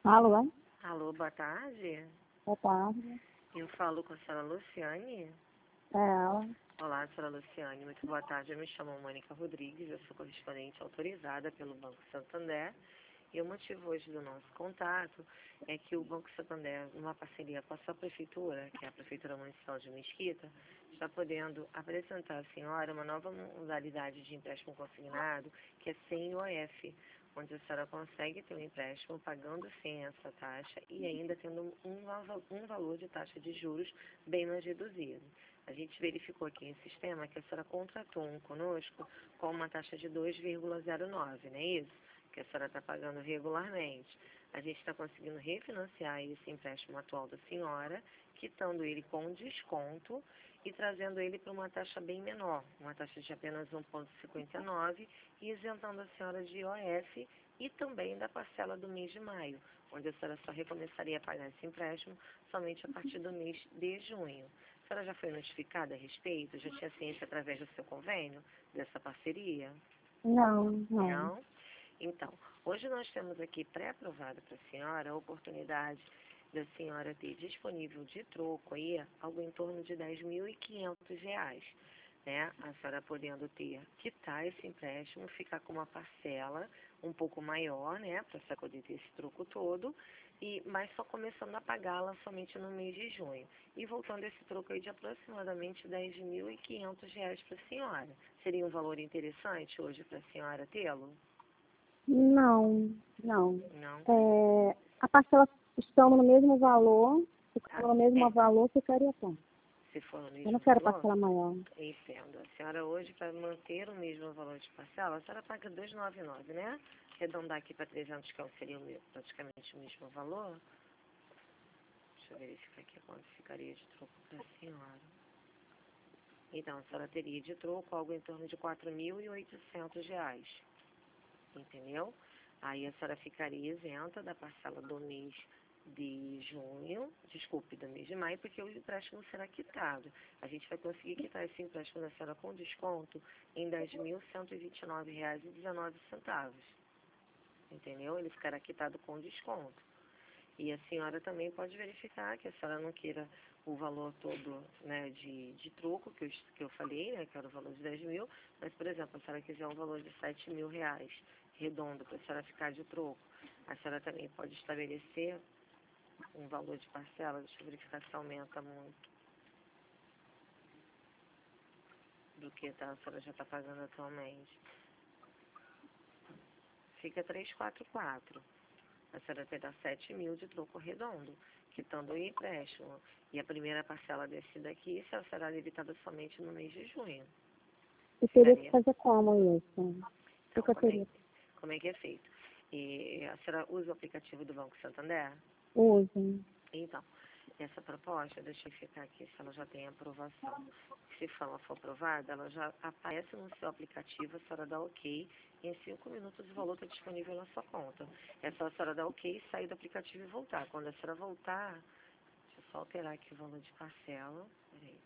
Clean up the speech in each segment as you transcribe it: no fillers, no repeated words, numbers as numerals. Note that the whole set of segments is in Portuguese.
Alô, é? Alô, boa tarde. Boa tarde. Eu falo com a senhora Luciane. É ela. Olá, senhora Luciane. Muito boa tarde. Eu me chamo Mônica Rodrigues. Eu sou correspondente autorizada pelo Banco Santander. E o motivo hoje do nosso contato é que o Banco Santander, numa parceria com a sua prefeitura, que é a Prefeitura Municipal de Mesquita, está podendo apresentar à senhora uma nova modalidade de empréstimo consignado, que é sem IOF, onde a senhora consegue ter um empréstimo pagando sem essa taxa e ainda tendo um valor de taxa de juros bem mais reduzido. A gente verificou aqui em sistema que a senhora contratou um conosco com uma taxa de 2,09, não é isso? Que a senhora está pagando regularmente. A gente está conseguindo refinanciar esse empréstimo atual da senhora, quitando ele com desconto e trazendo ele para uma taxa bem menor, uma taxa de apenas 1,59 e isentando a senhora de IOF e também da parcela do mês de maio, onde a senhora só recomeçaria a pagar esse empréstimo somente a partir do mês de junho. A senhora já foi notificada a respeito? Já tinha ciência através do seu convênio dessa parceria? Não. Não? Então, hoje nós temos aqui pré-aprovado para a senhora a oportunidade da senhora ter disponível de troco aí algo em torno de R$ 10.500, né? A senhora podendo quitar esse empréstimo, ficar com uma parcela um pouco maior, né? Para você poder ter esse troco todo, mas só começando a pagá-la somente no mês de junho. E voltando esse troco aí de aproximadamente R$ 10.500 para a senhora. Seria um valor interessante hoje para a senhora tê-lo? Não. Não? A parcela estando no mesmo valor, ficando no mesmo valor, ficaria bom. Se for no mesmo Eu não quero valor, parcela maior. entendo. A senhora hoje, para manter o mesmo valor de parcela, a senhora paga 299, né? Arredondar aqui para 300, que seria praticamente o mesmo valor. Deixa eu verificar aqui quanto ficaria de troco para a senhora. Então, a senhora teria de troco algo em torno de R$ 4.800. Entendeu? Aí a senhora ficaria isenta da parcela do mês de junho, do mês de maio, porque o empréstimo será quitado. A gente vai conseguir quitar esse empréstimo da senhora com desconto em R$ 10.129,19. Entendeu? Ele ficará quitado com desconto. E a senhora também pode verificar que a senhora não queira o valor todo, né, de troco que eu falei, né, que era o valor de 10 mil, mas, por exemplo, a senhora quiser um valor de R$ 7.000, redondo, para a senhora ficar de troco, a senhora também pode estabelecer um valor de parcela. Deixa eu verificar se aumenta muito do que a senhora já está pagando atualmente. Fica 344. A senhora terá 7 mil de troco redondo, quitando o empréstimo. E a primeira parcela desse daqui será debitada somente no mês de junho. E teria que fazer como isso? Então, como é que é feito? E a senhora usa o aplicativo do Banco Santander? Uso. Então, essa proposta, deixa eu ficar aqui se ela já tem aprovação. Se ela for aprovada, ela já aparece no seu aplicativo, a senhora dá OK, e em 5 minutos o valor está disponível na sua conta. É só a senhora dar OK, sair do aplicativo e voltar. Quando a senhora voltar, deixa eu só alterar aqui o valor de parcela. Peraí.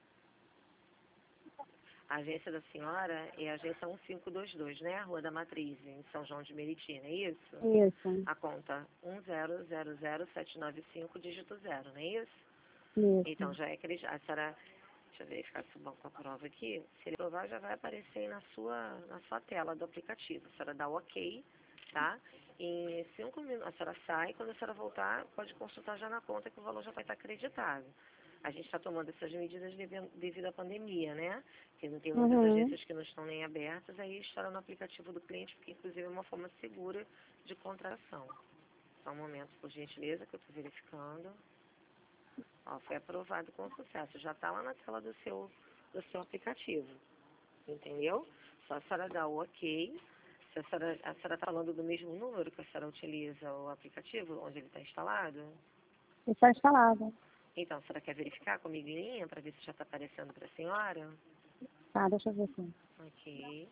A agência da senhora é a agência 1522, né? Rua da Matriz, em São João de Meriti, não é isso? Isso. A conta 1000795, dígito 0, não é isso? Isso. Então, já é acreditada. A senhora, deixa eu verificar se o banco aprova aqui. Se ele aprovar, já vai aparecer aí na sua tela do aplicativo. A senhora dá o OK, tá? Em 5 minutos, a senhora sai. Quando a senhora voltar, pode consultar já na conta que o valor já vai estar acreditado. A gente está tomando essas medidas devido à pandemia, né? Tem muitas agências que não estão nem abertas, aí estará no aplicativo do cliente, porque inclusive é uma forma segura de contratação. Só um momento, por gentileza, que eu estou verificando. Ó, foi aprovado com sucesso. Já está lá na tela do seu aplicativo. Entendeu? Só a senhora dá o OK. Se a senhora está falando do mesmo número que a senhora utiliza o aplicativo, onde ele está instalado? Está instalado. Então, a senhora quer verificar comigo em linha para ver se já está aparecendo para a senhora? Tá, deixa eu ver aqui. Ok.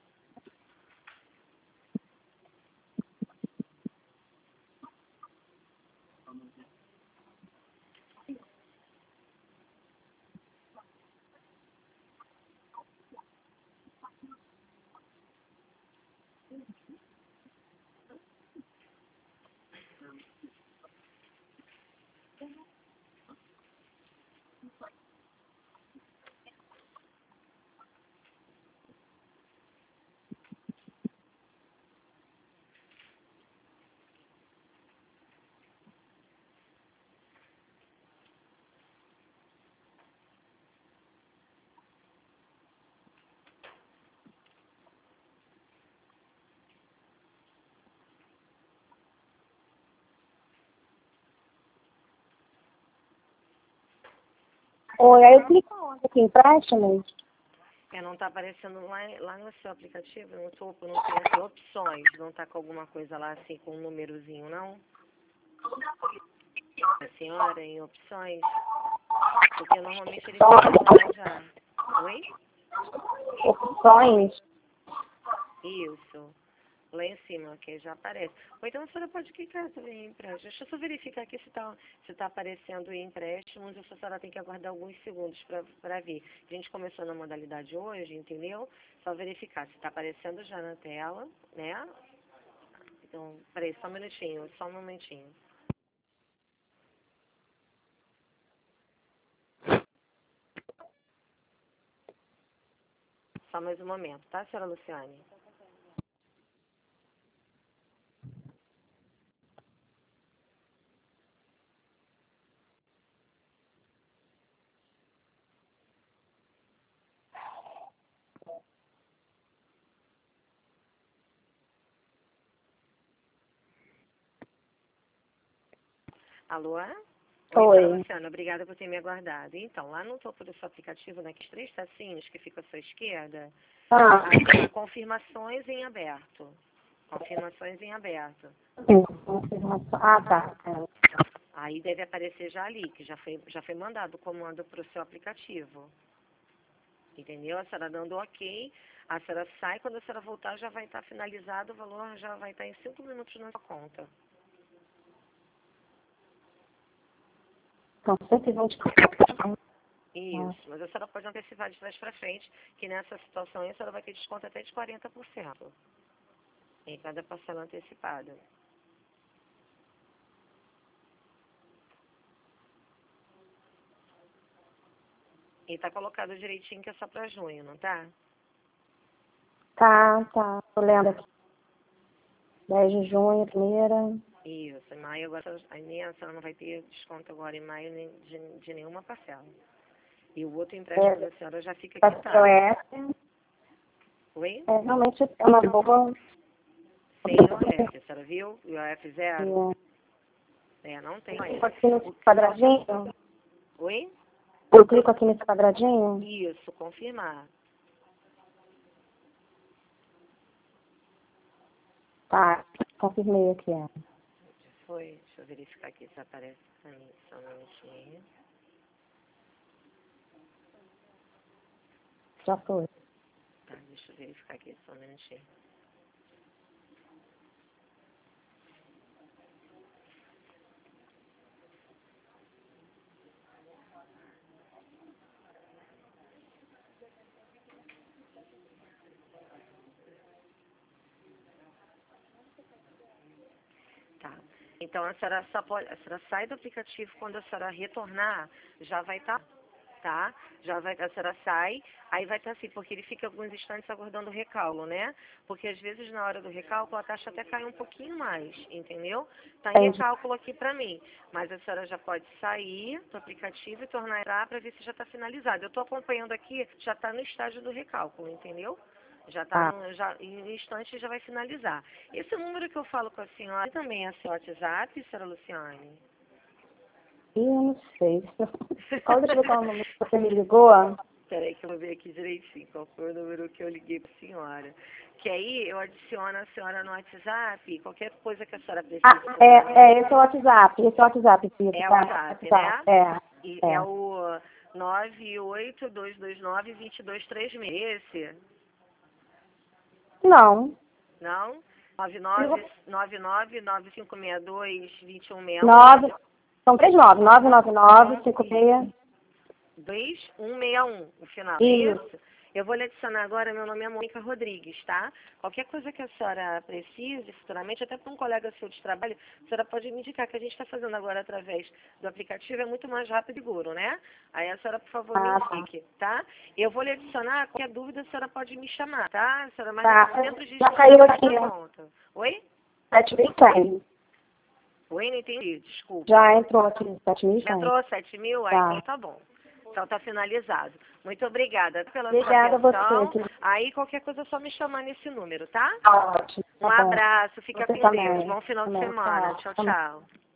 Oi, aí eu clico onde aqui, empréstimos? Não está aparecendo lá no seu aplicativo, no topo, não tem assim, opções, não está com alguma coisa lá assim, com um númerozinho, não? A senhora, em opções? Porque normalmente eles ficam lá já. Oi? Opções? Isso. Lá em cima, que já aparece. Ou então a senhora pode clicar também em empréstimo. Deixa eu só verificar aqui se tá aparecendo em empréstimos ou se a senhora tem que aguardar alguns segundos para ver. A gente começou na modalidade hoje, entendeu? Só verificar se está aparecendo já na tela, né? Então, peraí, só um minutinho, só um momentinho. Só mais um momento, tá, senhora Luciane? Alô? Oi, senhora Oi. Luciana, obrigada por ter me aguardado. Então, lá no topo do seu aplicativo, naqueles 3 tracinhos que ficam à sua esquerda, Ah, confirmações em aberto. Confirmações em aberto. ah, tá. Aí deve aparecer já ali, que já foi mandado o comando para o seu aplicativo. Entendeu? A senhora dando ok, a senhora sai, quando a senhora voltar já vai estar finalizado, o valor já vai estar em 5 minutos na sua conta. São 120. Isso, mas a senhora pode antecipar de trás para frente, que nessa situação aí a senhora vai ter desconto até de 40% em cada parcela antecipada. E tá colocado direitinho que é só para junho, não tá? Tá. Tô lendo aqui. 10 de junho, primeira. Isso, em maio agora a senhora não vai ter desconto agora em maio nem de nenhuma parcela. E o outro empréstimo da senhora já fica Para quitado. o IOF. Oi? Realmente é uma boa. Sem IOF, a senhora viu? IOF zero? Não tem. Eu clico aqui nesse quadradinho. Oi? Eu clico aqui nesse quadradinho. Isso, confirmar. Tá, confirmei aqui. Foi? Deixa eu verificar aqui se aparece pra mim. Só um minutinho. Já foi. Tá, deixa eu verificar aqui só um minutinho. Tá. Então a senhora a senhora sai do aplicativo, quando a senhora retornar, já vai estar, tá? A senhora sai, aí vai estar assim, porque ele fica alguns instantes aguardando o recalque, né? Porque às vezes na hora do recálculo a taxa até cai um pouquinho mais, entendeu? Tá em recálculo aqui pra mim, mas a senhora já pode sair do aplicativo e tornar a entrar para ver se já está finalizado. Eu tô acompanhando aqui, já está no estágio do recálculo, entendeu? Já está em um instante já vai finalizar. Esse número que eu falo com a senhora também é seu WhatsApp, senhora Luciane? Eu não sei. Deixa eu ver qual é o número que você me ligou. Peraí que eu vou ver aqui direitinho qual foi o número que eu liguei para a senhora. Que aí eu adiciono a senhora no WhatsApp, qualquer coisa que a senhora precise. Esse é o WhatsApp. Esse é o WhatsApp, filho. É o WhatsApp, né? É É. o 98229-2236. Esse? Não. Não? 999562-2169. São 39. 999-56. 2161, o final. Isso. Isso? Eu vou lhe adicionar agora, meu nome é Mônica Rodrigues, tá? Qualquer coisa que a senhora precise futuramente, até para um colega seu de trabalho, a senhora pode me indicar que a gente está fazendo agora através do aplicativo, é muito mais rápido e seguro, né? Aí a senhora, por favor, me indique, tá? Eu vou lhe adicionar, qualquer dúvida a senhora pode me chamar, tá? A senhora, mas dentro de Já caiu aqui. conta. Oi? 7.100. Oi, não entendi, desculpa. Já entrou aqui, 7.100. Já entrou 7.000? Ah, então tá bom. Então tá finalizado. Muito obrigada pela sua Obrigada a atenção. você. Aí qualquer coisa é só me chamar nesse número, tá? Ótimo. Um Tá bom. abraço, fica Você com também. Deus. Bom final de semana. Tchau, tchau.